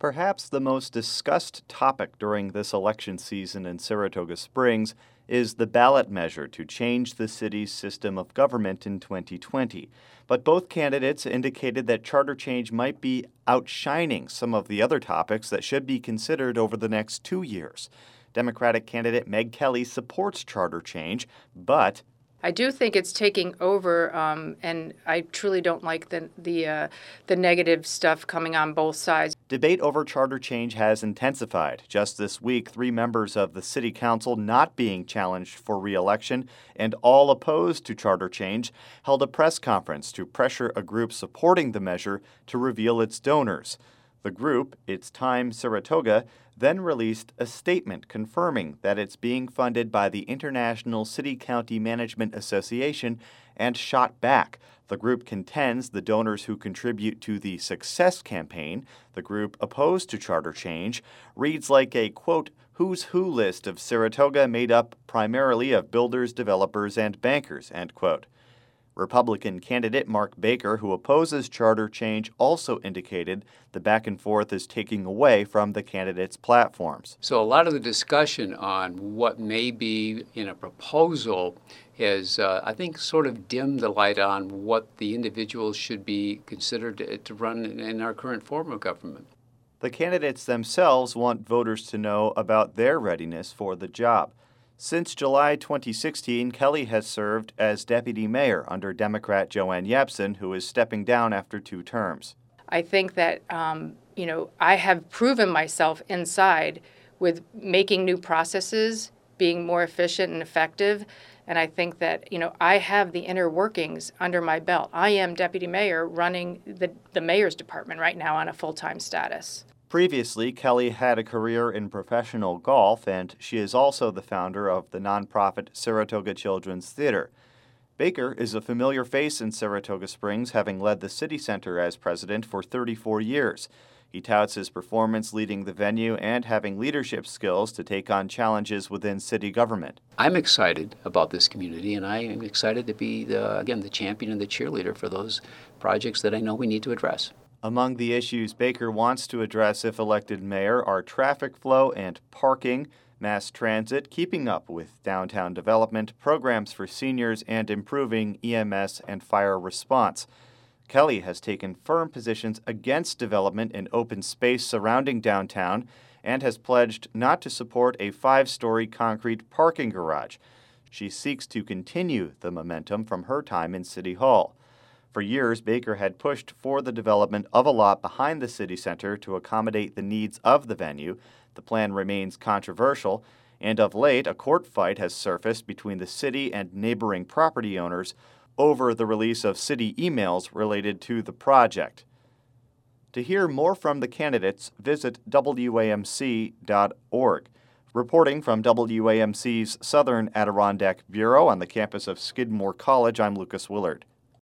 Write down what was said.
Perhaps the most discussed topic during this election season in Saratoga Springs is the ballot measure to change the city's system of government in 2020. But both candidates indicated that charter change might be outshining some of the other topics that should be considered over the next 2 years. Democratic candidate Meg Kelly supports charter change, but I do think it's taking over, and I truly don't like the negative stuff coming on both sides. Debate over charter change has intensified. Just this week, 3 members of the city council not being challenged for re-election and all opposed to charter change held a press conference to pressure a group supporting the measure to reveal its donors. The group, It's Time Saratoga, then released a statement confirming that it's being funded by the International City-County Management Association and shot back. The group contends the donors who contribute to the Success campaign, the group opposed to charter change, reads like a, quote, who's who list of Saratoga made up primarily of builders, developers, and bankers, end quote. Republican candidate Mark Baker, who opposes charter change, also indicated the back and forth is taking away from the candidates' platforms. So a lot of the discussion on what may be in a proposal has, I think, sort of dimmed the light on what the individuals should be considered to run in our current form of government. The candidates themselves want voters to know about their readiness for the job. Since July 2016, Kelly has served as deputy mayor under Democrat Joanne Yepsen, who is stepping down after 2 terms. I think that, I have proven myself inside with making new processes, being more efficient and effective. And I think that, I have the inner workings under my belt. I am deputy mayor running the mayor's department right now on a full-time status. Previously, Kelly had a career in professional golf, and she is also the founder of the nonprofit Saratoga Children's Theater. Baker is a familiar face in Saratoga Springs, having led the City Center as president for 34 years. He touts his performance leading the venue and having leadership skills to take on challenges within city government. I'm excited about this community, and I am excited to be, the champion and the cheerleader for those projects that I know we need to address. Among the issues Baker wants to address if elected mayor are traffic flow and parking, mass transit, keeping up with downtown development, programs for seniors, and improving EMS and fire response. Kelly has taken firm positions against development in open space surrounding downtown and has pledged not to support a 5-story concrete parking garage. She seeks to continue the momentum from her time in City Hall. For years, Baker had pushed for the development of a lot behind the city center to accommodate the needs of the venue. The plan remains controversial, and of late, a court fight has surfaced between the city and neighboring property owners over the release of city emails related to the project. To hear more from the candidates, visit WAMC.org. Reporting from WAMC's Southern Adirondack Bureau on the campus of Skidmore College, I'm Lucas Willard.